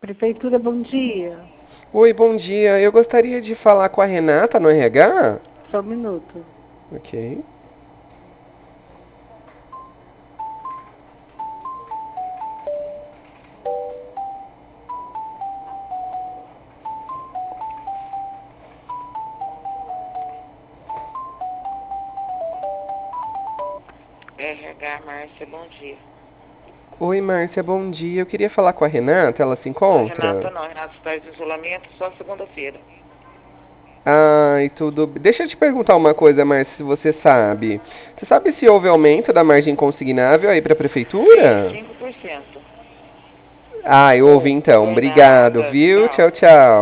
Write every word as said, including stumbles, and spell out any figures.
Prefeitura, bom dia. Oi, bom dia. Eu gostaria de falar com a Renata no R H. Só um minuto. Ok. R H Márcia, bom dia. Oi, Márcia, bom dia. Eu queria falar com a Renata. Ela se A encontra? Renata não, a Renata está de isolamento só segunda-feira. Ai, tudo. Deixa eu te perguntar uma coisa, Márcia, se você sabe. Você sabe se houve aumento da margem consignável aí para a Sim, prefeitura? cinco por cento. Ah, houve Houve. então. Por Obrigado, nada. viu? Tchau. Tchau, tchau.